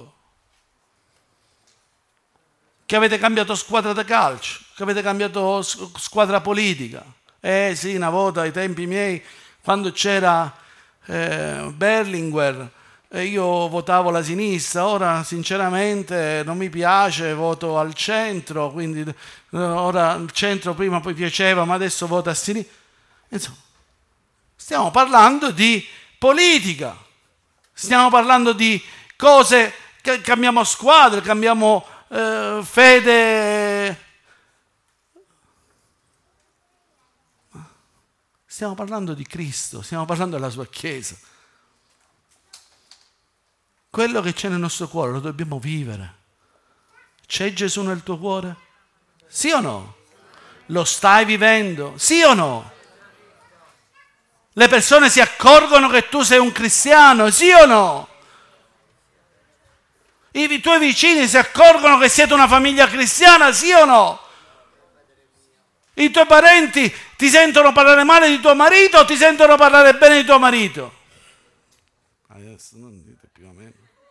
Che avete cambiato squadra da calcio, che avete cambiato squadra politica. Sì, una volta ai tempi miei, quando c'era Berlinguer, io votavo la sinistra, ora sinceramente non mi piace, voto al centro, quindi ora il centro prima poi piaceva, ma adesso voto a sinistra. Insomma, stiamo parlando di politica, stiamo parlando di cose, che cambiamo squadre, cambiamo fede. Stiamo parlando di Cristo, stiamo parlando della sua Chiesa. Quello che c'è nel nostro cuore lo dobbiamo vivere. C'è Gesù nel tuo cuore? Sì o no? Lo stai vivendo? Sì o no? Le persone si accorgono che tu sei un cristiano? Sì o no? I tuoi vicini si accorgono che siete una famiglia cristiana? Sì o no? I tuoi parenti ti sentono parlare male di tuo marito o ti sentono parlare bene di tuo marito? Adesso non dite più a me.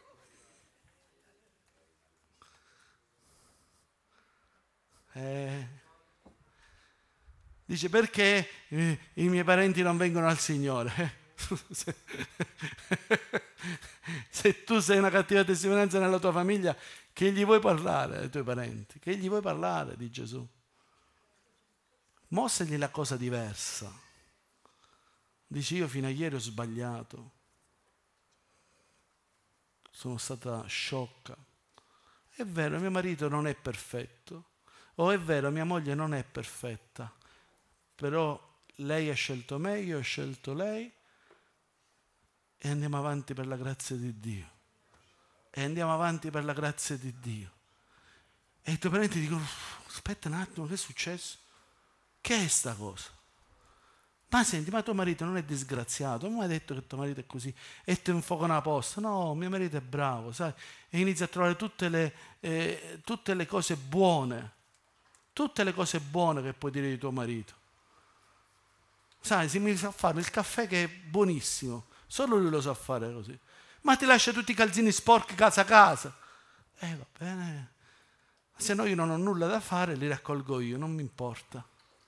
Dice, perché i miei parenti non vengono al Signore? Se tu sei una cattiva testimonianza nella tua famiglia, che gli vuoi parlare ai tuoi parenti? Che gli vuoi parlare di Gesù? Mostragli la cosa diversa. Dici, io fino a ieri ho sbagliato, sono stata sciocca. È vero, mio marito non è perfetto, o è vero, mia moglie non è perfetta, però lei ha scelto me, io ho scelto lei, e andiamo avanti per la grazia di Dio. E andiamo avanti per la grazia di Dio. E i tuoi parenti dicono, aspetta un attimo, che è successo? Che è sta cosa? Ma senti, ma tuo marito non è disgraziato? Non mi hai detto che tuo marito è così e ti infuoca una posta? No, mio marito è bravo, sai? E inizia a trovare tutte le cose buone che puoi dire di tuo marito. Sai, si mi sa fare il caffè che è buonissimo, solo lui lo sa fare così. Ma ti lascia tutti i calzini sporchi casa a casa. Va bene. Se no io non ho nulla da fare, li raccolgo io, non mi importa.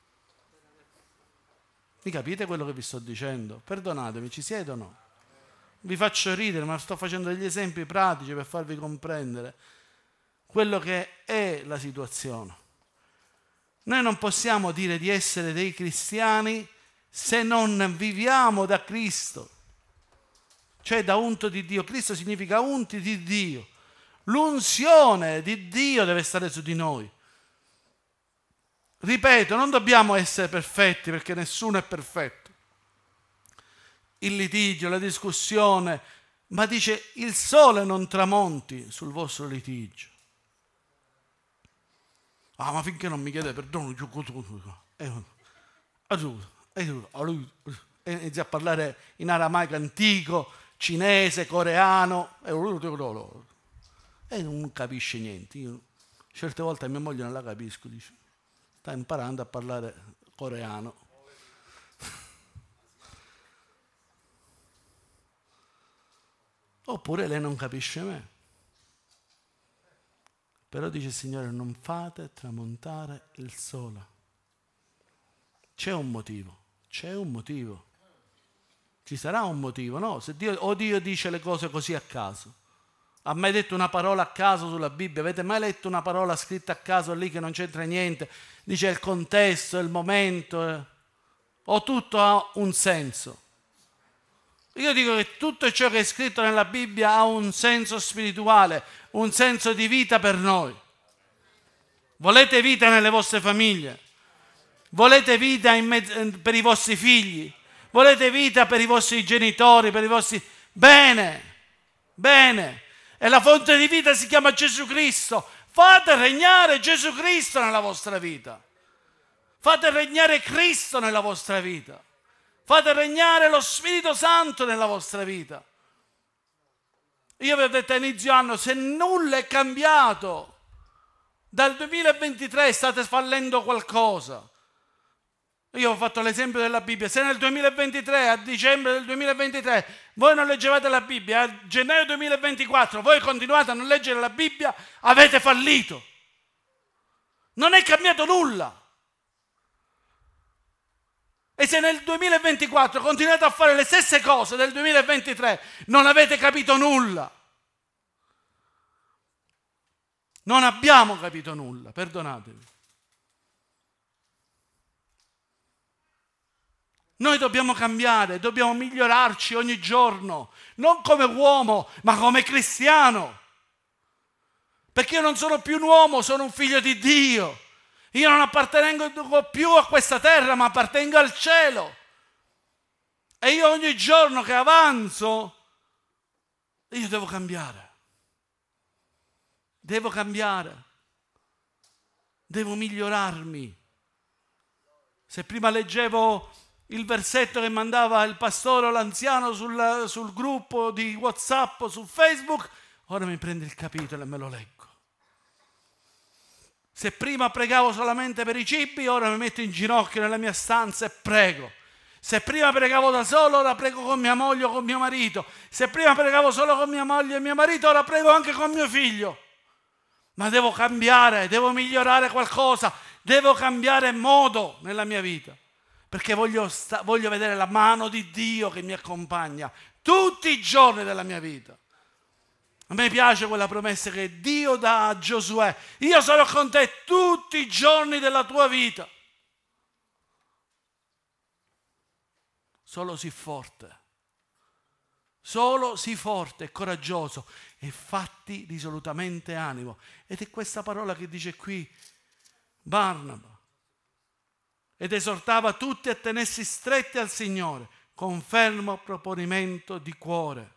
Mi capite quello che vi sto dicendo? Perdonatemi, ci siete o no? Vi faccio ridere, ma sto facendo degli esempi pratici per farvi comprendere quello che è la situazione. Noi non possiamo dire di essere dei cristiani se non viviamo da Cristo, cioè da unto di Dio. Cristo significa unti di Dio. L'unzione di Dio deve stare su di noi. Ripeto, non dobbiamo essere perfetti perché nessuno è perfetto. Il litigio, la discussione, ma dice il sole non tramonti sul vostro litigio. Ma finché non mi chiede perdono, e inizia a parlare in aramaico antico, cinese, coreano, e non capisce niente. Io certe volte a mia moglie non la capisco, dice. Sta imparando a parlare coreano. Oppure lei non capisce me. Però dice il Signore, non fate tramontare il sole. C'è un motivo. Ci sarà un motivo, no? Se Dio dice le cose così a caso. Ha mai detto una parola a caso sulla Bibbia? Avete mai letto una parola scritta a caso lì che non c'entra niente? Dice il contesto, il momento, o tutto ha un senso? Io dico che tutto ciò che è scritto nella Bibbia ha un senso spirituale, un senso di vita per noi. Volete vita nelle vostre famiglie? Volete vita per i vostri figli? Volete vita per i vostri genitori, per i vostri... Bene. E la fonte di vita si chiama Gesù Cristo. Fate regnare Gesù Cristo nella vostra vita. Fate regnare Cristo nella vostra vita. Fate regnare lo Spirito Santo nella vostra vita. Io vi ho detto a inizio anno, se nulla è cambiato, dal 2023 state fallendo qualcosa. Io ho fatto l'esempio della Bibbia. Se nel 2023, a dicembre del 2023, voi non leggevate la Bibbia, a gennaio 2024 voi continuate a non leggere la Bibbia, avete fallito. Non è cambiato nulla. E se nel 2024 continuate a fare le stesse cose del 2023, non avete capito nulla. Non abbiamo capito nulla, perdonatemi. Noi dobbiamo cambiare, dobbiamo migliorarci ogni giorno, non come uomo, ma come cristiano. Perché io non sono più un uomo, sono un figlio di Dio. Io non appartengo più a questa terra, ma appartengo al cielo. E io ogni giorno che avanzo, io devo cambiare. Devo migliorarmi. Se prima leggevo il versetto che mandava il pastore o l'anziano sul gruppo di WhatsApp o su Facebook, ora mi prendo il capitolo e me lo leggo. Se prima pregavo solamente per i cibi, ora mi metto in ginocchio nella mia stanza e prego. Se prima pregavo da solo, ora prego con mia moglie o con mio marito. Se prima pregavo solo con mia moglie e mio marito, ora prego anche con mio figlio. Ma devo cambiare, devo migliorare qualcosa, devo cambiare modo nella mia vita. Perché voglio vedere la mano di Dio che mi accompagna tutti i giorni della mia vita. A me piace quella promessa che Dio dà a Giosuè. Io sarò con te tutti i giorni della tua vita. Solo sii forte e coraggioso e fatti risolutamente animo. Ed è questa parola che dice qui Barnaba. Ed esortava tutti a tenersi stretti al Signore con fermo proponimento di cuore.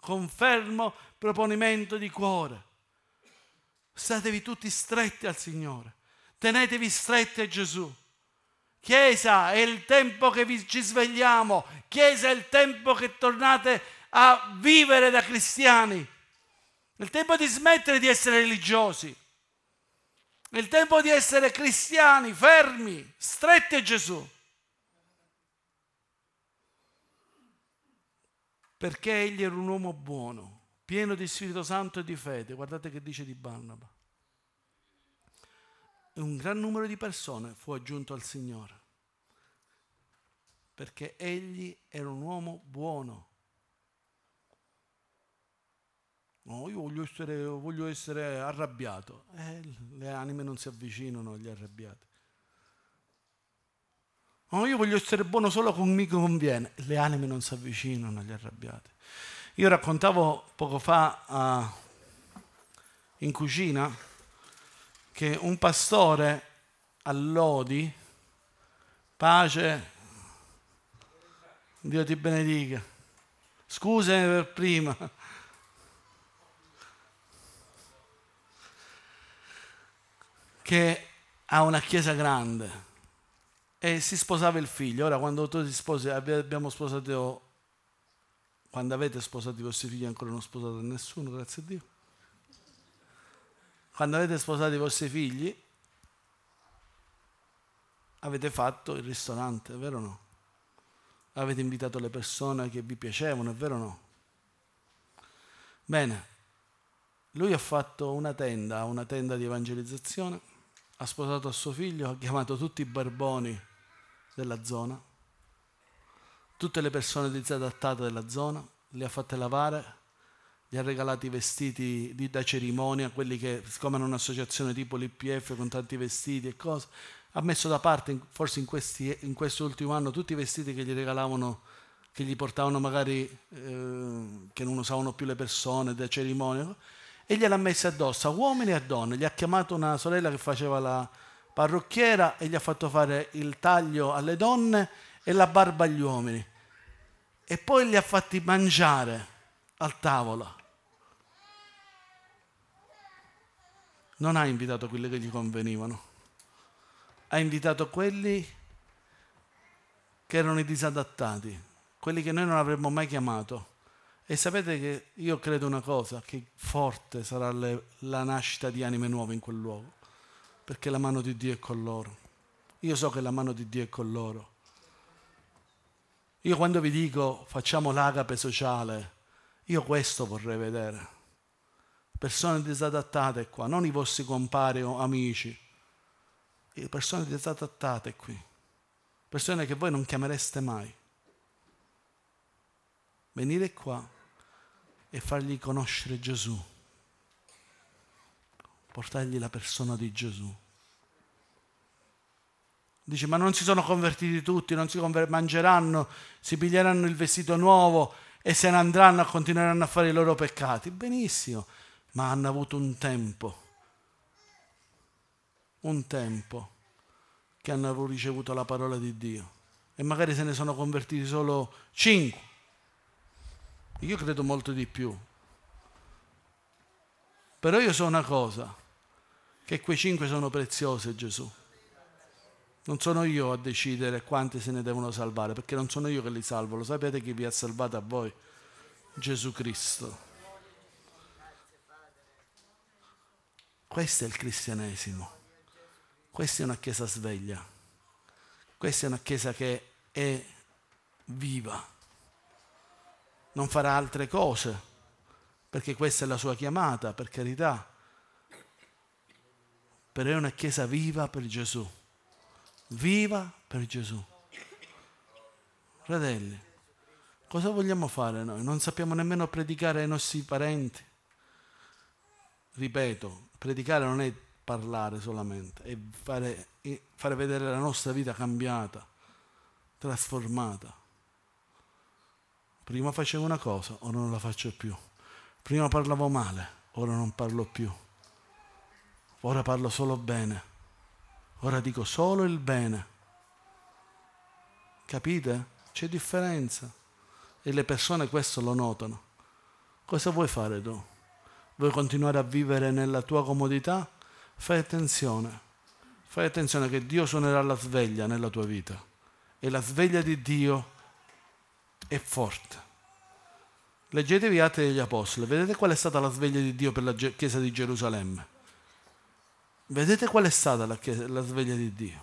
Statevi tutti stretti al Signore. Tenetevi stretti a Gesù. Chiesa, è il tempo che ci svegliamo. Chiesa, è il tempo che tornate a vivere da cristiani. È il tempo di smettere di essere religiosi. È il tempo di essere cristiani, fermi, stretti a Gesù. Perché egli era un uomo buono, pieno di Spirito Santo e di fede. Guardate che dice di Barnaba. E un gran numero di persone fu aggiunto al Signore. Perché egli era un uomo buono. No, io voglio essere arrabbiato. Le anime non si avvicinano agli arrabbiati. No, io voglio essere buono solo con chi mi conviene. Le anime non si avvicinano agli arrabbiati. Io raccontavo poco fa in cucina che un pastore a Lodi, pace, Dio ti benedica. Scusami per prima. Che ha una chiesa grande e si sposava il figlio. Ora quando tu ti sposi, quando avete sposato i vostri figli, ancora non sposato nessuno, grazie a Dio. Quando avete sposato i vostri figli avete fatto il ristorante, è vero o no? Avete invitato le persone che vi piacevano, è vero o no? Bene, lui ha fatto una tenda di evangelizzazione, ha sposato suo figlio, ha chiamato tutti i barboni della zona, tutte le persone disadattate della zona, li ha fatte lavare, gli ha regalati i vestiti da cerimonia, quelli che, siccome hanno un'associazione tipo l'IPF con tanti vestiti e cose, ha messo da parte, forse in questo ultimo anno, tutti i vestiti che gli regalavano, che gli portavano magari, che non usavano più le persone, da cerimonia, e gliel'ha messi addosso a uomini e a donne. Gli ha chiamato una sorella che faceva la parrucchiera e gli ha fatto fare il taglio alle donne e la barba agli uomini. E poi li ha fatti mangiare al tavolo. Non ha invitato quelli che gli convenivano, ha invitato quelli che erano i disadattati, quelli che noi non avremmo mai chiamato. E sapete che io credo una cosa, che forte sarà la nascita di anime nuove in quel luogo, perché la mano di Dio è con loro. Io so che la mano di Dio è con loro. Io quando vi dico facciamo l'agape sociale, io questo vorrei vedere. Persone disadattate qua, non i vostri compari o amici, persone disadattate qui, persone che voi non chiamereste mai. Venire qua e fargli conoscere Gesù, portargli la persona di Gesù. Dice, ma non si sono convertiti tutti, non si mangeranno, si piglieranno il vestito nuovo e se ne andranno, continueranno a fare i loro peccati. Benissimo, ma hanno avuto un tempo che hanno ricevuto la parola di Dio e magari se ne sono convertiti solo 5. Io credo molto di più. Però io so una cosa, che quei 5 sono preziosi a Gesù. Non sono io a decidere quanti se ne devono salvare, perché non sono io che li salvo. Lo sapete chi vi ha salvato a voi? Gesù Cristo. Questo è il cristianesimo. Questa è una chiesa sveglia. Questa è una chiesa che è viva. Non farà altre cose, perché questa è la sua chiamata, per carità. Però è una chiesa viva per Gesù. Viva per Gesù. Fratelli, cosa vogliamo fare noi? Non sappiamo nemmeno predicare ai nostri parenti. Ripeto, predicare non è parlare solamente, è fare vedere la nostra vita cambiata, trasformata. Prima facevo una cosa, ora non la faccio più. Prima parlavo male, ora non parlo più. Ora parlo solo bene. Ora dico solo il bene. Capite? C'è differenza. E le persone questo lo notano. Cosa vuoi fare tu? Vuoi continuare a vivere nella tua comodità? Fai attenzione che Dio suonerà la sveglia nella tua vita. E la sveglia di Dio è forte. Leggetevi Atti degli Apostoli, vedete qual è stata la sveglia di Dio per la chiesa di Gerusalemme. Vedete qual è stata la sveglia di Dio?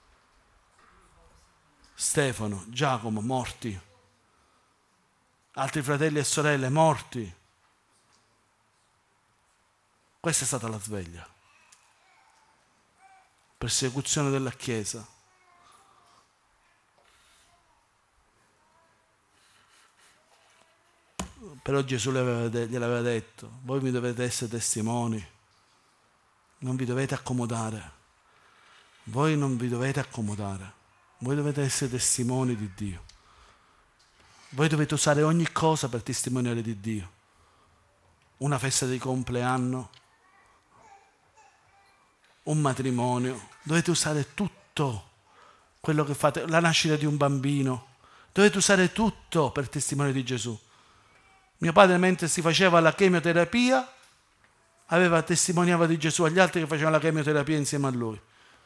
Stefano, Giacomo, morti. Altri fratelli e sorelle, morti. Questa è stata la sveglia. Persecuzione della Chiesa. Però Gesù gliel'aveva detto, voi mi dovete essere testimoni. Non vi dovete accomodare. Voi non vi dovete accomodare. Voi dovete essere testimoni di Dio. Voi dovete usare ogni cosa per testimoniare di Dio. Una festa di compleanno, un matrimonio. Dovete usare tutto quello che fate. La nascita di un bambino. Dovete usare tutto per testimoniare di Gesù. Mio padre, mentre si faceva la chemioterapia, testimoniava di Gesù agli altri che facevano la chemioterapia insieme a lui.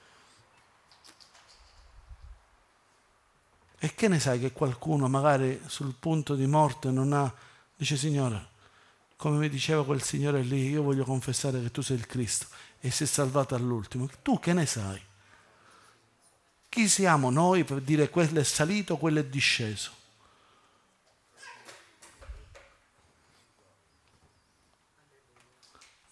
E che ne sai che qualcuno magari sul punto di morte dice Signore, come mi diceva quel signore lì, io voglio confessare che tu sei il Cristo e si è salvato all'ultimo. Tu che ne sai? Chi siamo noi per dire quello è salito, quello è disceso?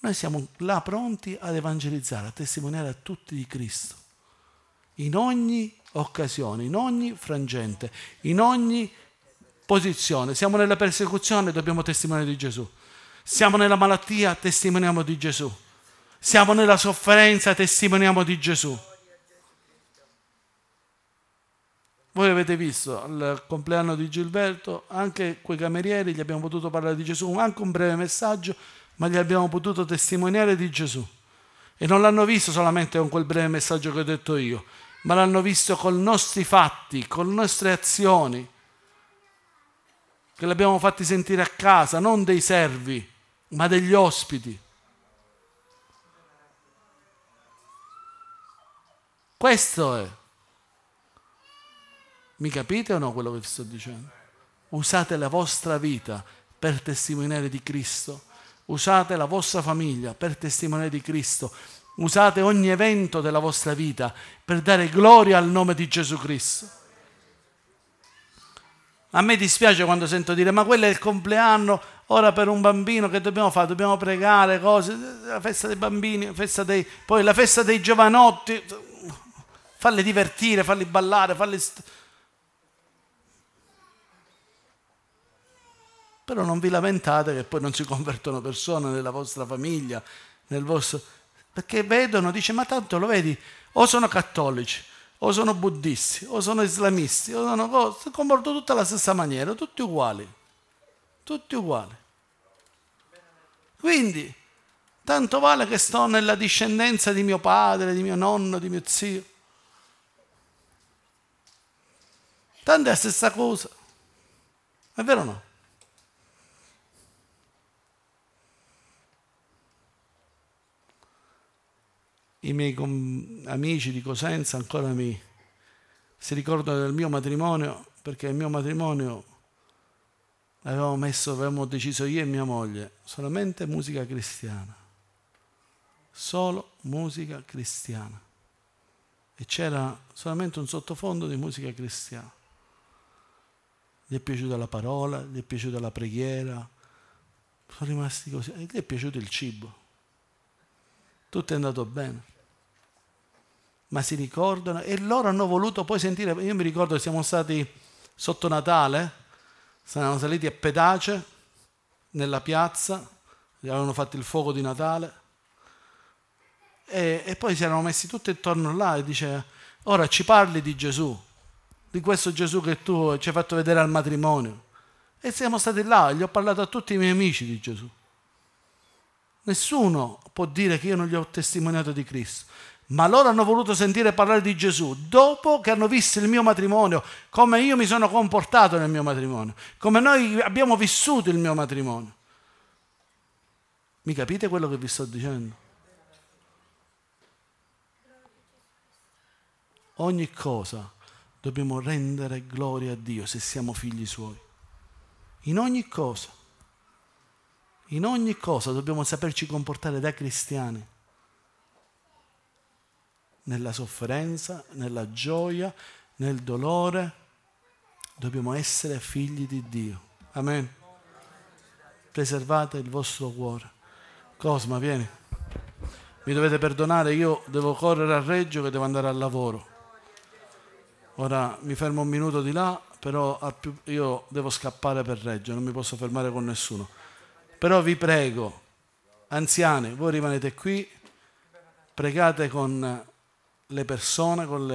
Noi siamo là pronti ad evangelizzare, a testimoniare a tutti di Cristo, in ogni occasione, in ogni frangente, in ogni posizione. Siamo nella persecuzione, dobbiamo testimoniare di Gesù. Siamo nella malattia, testimoniamo di Gesù. Siamo nella sofferenza, testimoniamo di Gesù. Voi avete visto al compleanno di Gilberto, anche quei camerieri gli abbiamo potuto parlare di Gesù, anche un breve messaggio, ma gli abbiamo potuto testimoniare di Gesù. E non l'hanno visto solamente con quel breve messaggio che ho detto io, ma l'hanno visto con i nostri fatti, con le nostre azioni, che li abbiamo fatti sentire a casa, non dei servi, ma degli ospiti. Questo è. Mi capite o no quello che vi sto dicendo? Usate la vostra vita per testimoniare di Cristo. Usate la vostra famiglia per testimoniare di Cristo. Usate ogni evento della vostra vita per dare gloria al nome di Gesù Cristo. A me dispiace quando sento dire ma quello è il compleanno, ora per un bambino che dobbiamo fare? Dobbiamo pregare, cose, la festa dei bambini, poi la festa dei giovanotti, farli divertire, farli ballare, Però non vi lamentate che poi non si convertono persone nella vostra famiglia, nel vostro... Perché vedono, dice, ma tanto lo vedi, o sono cattolici, o sono buddisti, o sono islamisti, o sono cose, si comportano tutti alla stessa maniera, tutti uguali. Tutti uguali. Quindi, tanto vale che sto nella discendenza di mio padre, di mio nonno, di mio zio. Tanto è la stessa cosa. È vero o no? I miei amici di Cosenza ancora si ricordano del mio matrimonio, perché il mio matrimonio avevamo deciso io e mia moglie solamente musica cristiana, solo musica cristiana, e c'era solamente un sottofondo di musica cristiana. Gli è piaciuta la parola, gli è piaciuta la preghiera, sono rimasti così, e gli è piaciuto il cibo, tutto è andato bene. Ma si ricordano e loro hanno voluto poi sentire. Io mi ricordo che siamo stati sotto Natale, siamo saliti a Pedace nella piazza, avevano fatto il fuoco di Natale e poi si erano messi tutti intorno là e dice: ora ci parli di Gesù, di questo Gesù che tu ci hai fatto vedere al matrimonio. E siamo stati là, gli ho parlato a tutti i miei amici di Gesù. Nessuno può dire che io non gli ho testimoniato di Cristo. Ma loro hanno voluto sentire parlare di Gesù dopo che hanno visto il mio matrimonio, come io mi sono comportato nel mio matrimonio, come noi abbiamo vissuto il mio matrimonio. Mi capite quello che vi sto dicendo? Ogni cosa dobbiamo rendere gloria a Dio se siamo figli Suoi. In ogni cosa dobbiamo saperci comportare da cristiani. Nella sofferenza, nella gioia, nel dolore, dobbiamo essere figli di Dio. Amen. Preservate il vostro cuore. Cosma, vieni. Mi dovete perdonare, io devo correre a Reggio che devo andare al lavoro. Ora mi fermo un minuto di là, però io devo scappare per Reggio, non mi posso fermare con nessuno. Però vi prego, anziani, voi rimanete qui, pregate con le persone, con